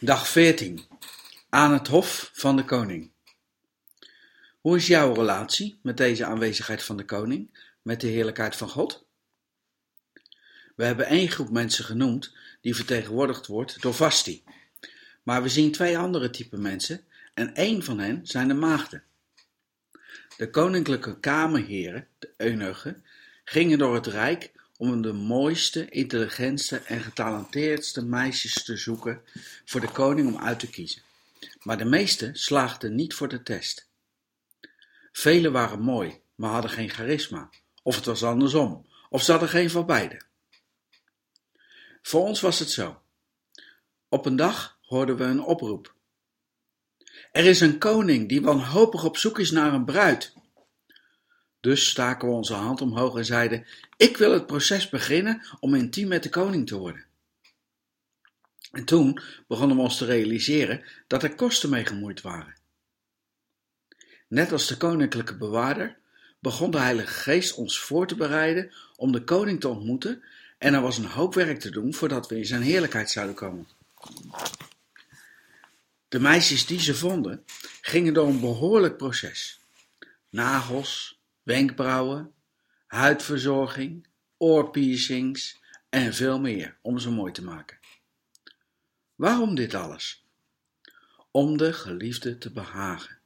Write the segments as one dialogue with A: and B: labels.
A: Dag 14. Aan het Hof van de Koning. Hoe is jouw relatie met deze aanwezigheid van de Koning, met de heerlijkheid van God? We hebben één groep mensen genoemd die vertegenwoordigd wordt door Vasti. Maar we zien twee andere typen mensen en één van hen zijn de maagden. De koninklijke kamerheren, de eunuchen, gingen door het rijk om de mooiste, intelligentste en getalenteerdste meisjes te zoeken voor de koning om uit te kiezen. Maar de meeste slaagden niet voor de test. Velen waren mooi, maar hadden geen charisma. Of het was andersom, of ze hadden geen van beide. Voor ons was het zo. Op een dag hoorden we een oproep. Er is een koning die wanhopig op zoek is naar een bruid. Dus staken we onze hand omhoog en zeiden: ik wil het proces beginnen om intiem met de koning te worden. En toen begonnen we ons te realiseren dat er kosten mee gemoeid waren. Net als de koninklijke bewaarder begon de Heilige Geest ons voor te bereiden om de koning te ontmoeten en er was een hoop werk te doen voordat we in zijn heerlijkheid zouden komen. De meisjes die ze vonden gingen door een behoorlijk proces. Nagels, wenkbrauwen, huidverzorging, oorpiercings en veel meer om ze mooi te maken. Waarom dit alles? Om de geliefde te behagen.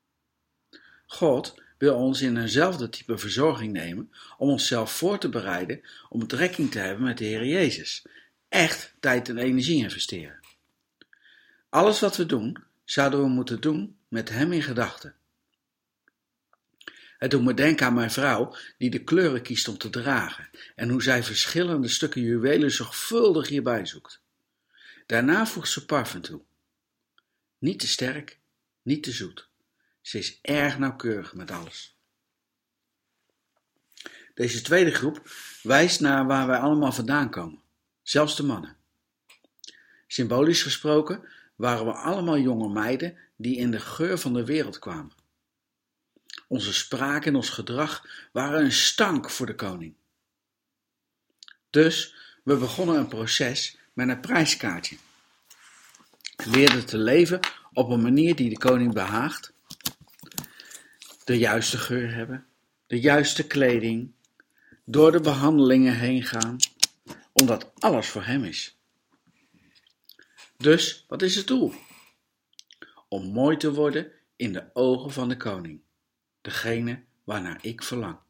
A: God wil ons in eenzelfde type verzorging nemen om onszelf voor te bereiden om betrekking te hebben met de Heer Jezus. Echt tijd en energie investeren. Alles wat we doen, zouden we moeten doen met Hem in gedachten. Het doet me denken aan mijn vrouw die de kleuren kiest om te dragen en hoe zij verschillende stukken juwelen zorgvuldig hierbij zoekt. Daarna voegt ze parfum toe. Niet te sterk, niet te zoet. Ze is erg nauwkeurig met alles. Deze tweede groep wijst naar waar wij allemaal vandaan komen, zelfs de mannen. Symbolisch gesproken waren we allemaal jonge meiden die in de geur van de wereld kwamen. Onze spraak en ons gedrag waren een stank voor de koning. Dus we begonnen een proces met een prijskaartje. We leerden te leven op een manier die de koning behaagt. De juiste geur hebben, de juiste kleding, door de behandelingen heen gaan, omdat alles voor hem is. Dus, wat is het doel? Om mooi te worden in de ogen van de koning, degene waarnaar ik verlang.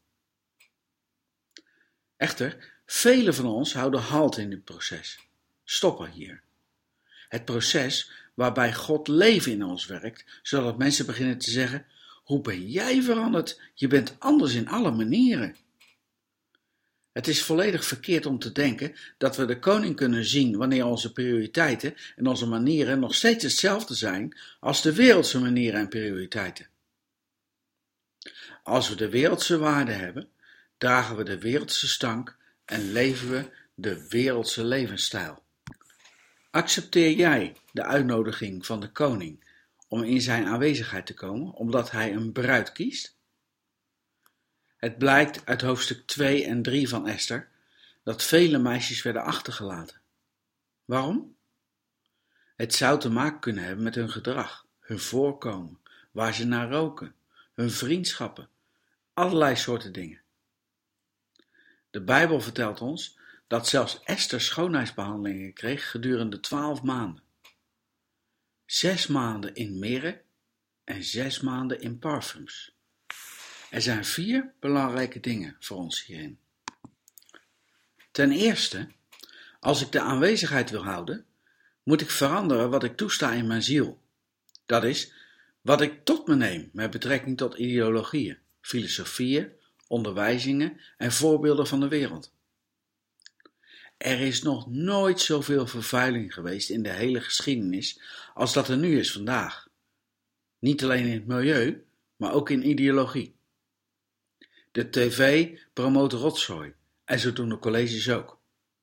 A: Echter, velen van ons houden halt in dit proces, stoppen hier. Het proces waarbij God leven in ons werkt, zodat mensen beginnen te zeggen: hoe ben jij veranderd? Je bent anders in alle manieren. Het is volledig verkeerd om te denken dat we de koning kunnen zien wanneer onze prioriteiten en onze manieren nog steeds hetzelfde zijn als de wereldse manieren en prioriteiten. Als we de wereldse waarden hebben, dragen we de wereldse stank en leven we de wereldse levensstijl. Accepteer jij de uitnodiging van de koning om in zijn aanwezigheid te komen, omdat hij een bruid kiest? Het blijkt uit hoofdstuk 2 en 3 van Esther dat vele meisjes werden achtergelaten. Waarom? Het zou te maken kunnen hebben met hun gedrag, hun voorkomen, waar ze naar roken, hun vriendschappen, allerlei soorten dingen. De Bijbel vertelt ons dat zelfs Esther schoonheidsbehandelingen kreeg gedurende 12 maanden. 6 maanden in mirre en 6 maanden in parfums. Er zijn 4 belangrijke dingen voor ons hierin. Ten eerste, als ik de aanwezigheid wil houden, moet ik veranderen wat ik toesta in mijn ziel. Dat is, wat ik tot me neem met betrekking tot ideologieën, filosofieën, onderwijzingen en voorbeelden van de wereld. Er is nog nooit zoveel vervuiling geweest in de hele geschiedenis als dat er nu is vandaag. Niet alleen in het milieu, maar ook in ideologie. De tv promoot rotzooi en zo doen de colleges ook.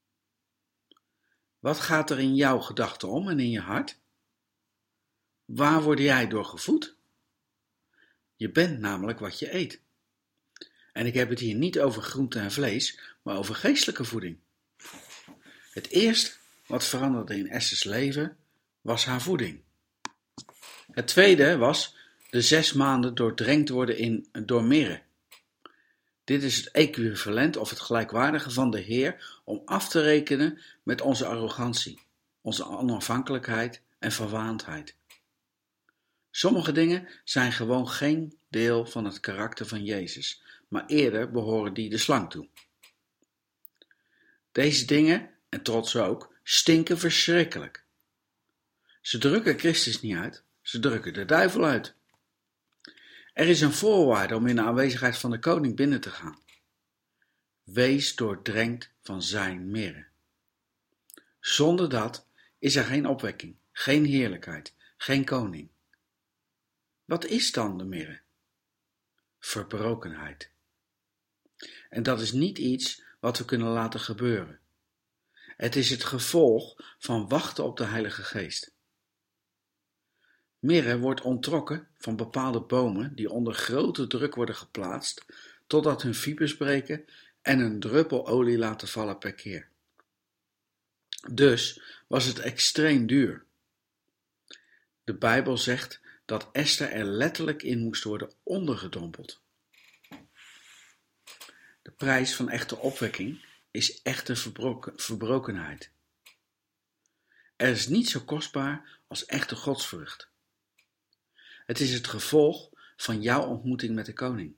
A: Wat gaat er in jouw gedachten om en in je hart? Waar word jij door gevoed? Je bent namelijk wat je eet. En ik heb het hier niet over groente en vlees, maar over geestelijke voeding. Het eerste wat veranderde in Esther's leven was haar voeding. Het tweede was de 6 maanden doordrenkt worden door mirre. Dit is het equivalent of het gelijkwaardige van de Heer om af te rekenen met onze arrogantie, onze onafhankelijkheid en verwaandheid. Sommige dingen zijn gewoon geen deel van het karakter van Jezus, maar eerder behoren die de slang toe. Deze dingen, en trots ook, stinken verschrikkelijk. Ze drukken Christus niet uit, ze drukken de duivel uit. Er is een voorwaarde om in de aanwezigheid van de koning binnen te gaan. Wees doordrenkt van zijn mirre. Zonder dat is er geen opwekking, geen heerlijkheid, geen koning. Wat is dan de mirre? Verbrokenheid. En dat is niet iets wat we kunnen laten gebeuren. Het is het gevolg van wachten op de Heilige Geest. Mirre wordt onttrokken van bepaalde bomen die onder grote druk worden geplaatst, totdat hun fibers breken en een druppel olie laten vallen per keer. Dus was het extreem duur. De Bijbel zegt dat Esther er letterlijk in moest worden ondergedompeld. De prijs van echte opwekking is echte verbrokenheid. Er is niet zo kostbaar als echte godsvrucht. Het is het gevolg van jouw ontmoeting met de koning.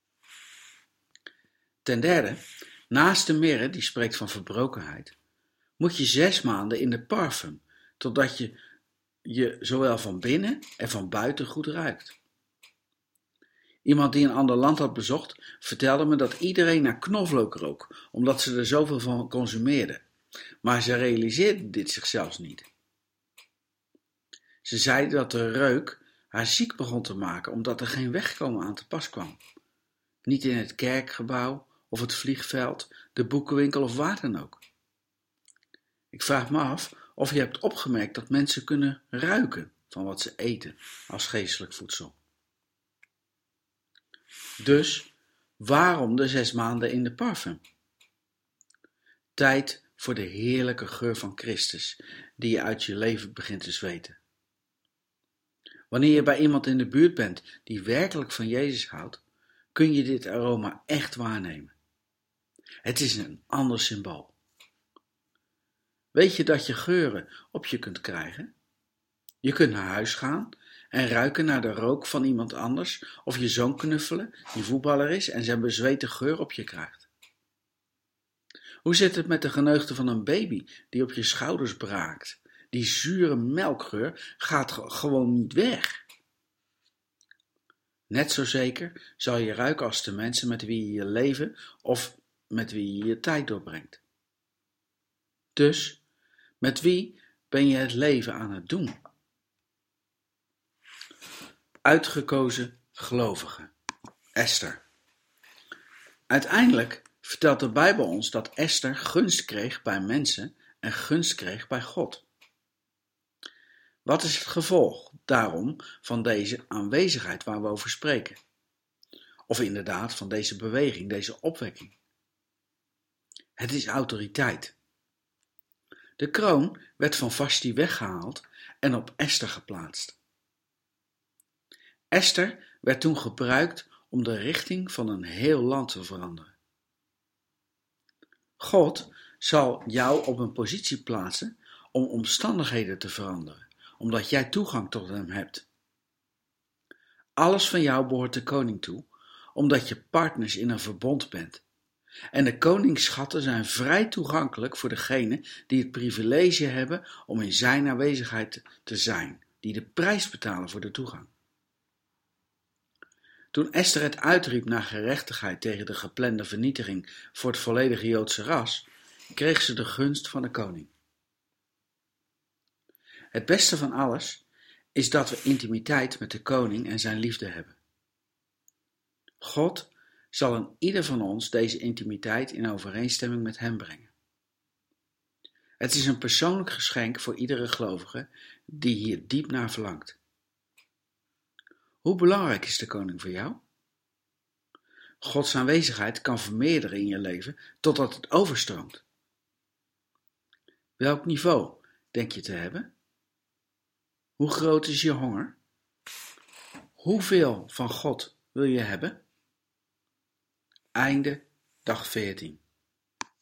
A: Ten derde, naast de mirre, die spreekt van verbrokenheid, moet je 6 maanden in de parfum, totdat je zowel van binnen en van buiten goed ruikt. Iemand die een ander land had bezocht, vertelde me dat iedereen naar knoflook rook, omdat ze er zoveel van consumeerden. Maar ze realiseerden dit zichzelf niet. Ze zeiden dat de reuk haar ziek begon te maken, omdat er geen wegkomen aan te pas kwam. Niet in het kerkgebouw of het vliegveld, de boekenwinkel of waar dan ook. Ik vraag me af of je hebt opgemerkt dat mensen kunnen ruiken van wat ze eten als geestelijk voedsel. Dus, waarom de 6 maanden in de parfum? Tijd voor de heerlijke geur van Christus, die je uit je leven begint te zweten. Wanneer je bij iemand in de buurt bent die werkelijk van Jezus houdt, kun je dit aroma echt waarnemen. Het is een ander symbool. Weet je dat je geuren op je kunt krijgen? Je kunt naar huis gaan en ruiken naar de rook van iemand anders, of je zoon knuffelen, die voetballer is en zijn bezweten geur op je krijgt. Hoe zit het met de geneugde van een baby die op je schouders braakt? Die zure melkgeur gaat gewoon niet weg. Net zo zeker zal je ruiken als de mensen met wie je je leven of met wie je je tijd doorbrengt. Dus, met wie ben je het leven aan het doen? Uitgekozen gelovige. Esther. Uiteindelijk vertelt de Bijbel ons dat Esther gunst kreeg bij mensen en gunst kreeg bij God. Wat is het gevolg daarom van deze aanwezigheid waar we over spreken? Of inderdaad van deze beweging, deze opwekking? Het is autoriteit. De kroon werd van Vashti weggehaald en op Esther geplaatst. Esther werd toen gebruikt om de richting van een heel land te veranderen. God zal jou op een positie plaatsen om omstandigheden te veranderen, omdat jij toegang tot hem hebt. Alles van jou behoort de koning toe, omdat je partners in een verbond bent. En de koningsschatten zijn vrij toegankelijk voor degenen die het privilege hebben om in zijn aanwezigheid te zijn, die de prijs betalen voor de toegang. Toen Esther het uitriep naar gerechtigheid tegen de geplande vernietiging voor het volledige Joodse ras, kreeg ze de gunst van de koning. Het beste van alles is dat we intimiteit met de koning en zijn liefde hebben. God zal in ieder van ons deze intimiteit in overeenstemming met hem brengen. Het is een persoonlijk geschenk voor iedere gelovige die hier diep naar verlangt. Hoe belangrijk is de koning voor jou? Gods aanwezigheid kan vermeerderen in je leven totdat het overstroomt. Welk niveau denk je te hebben? Hoe groot is je honger? Hoeveel van God wil je hebben? Einde dag 14.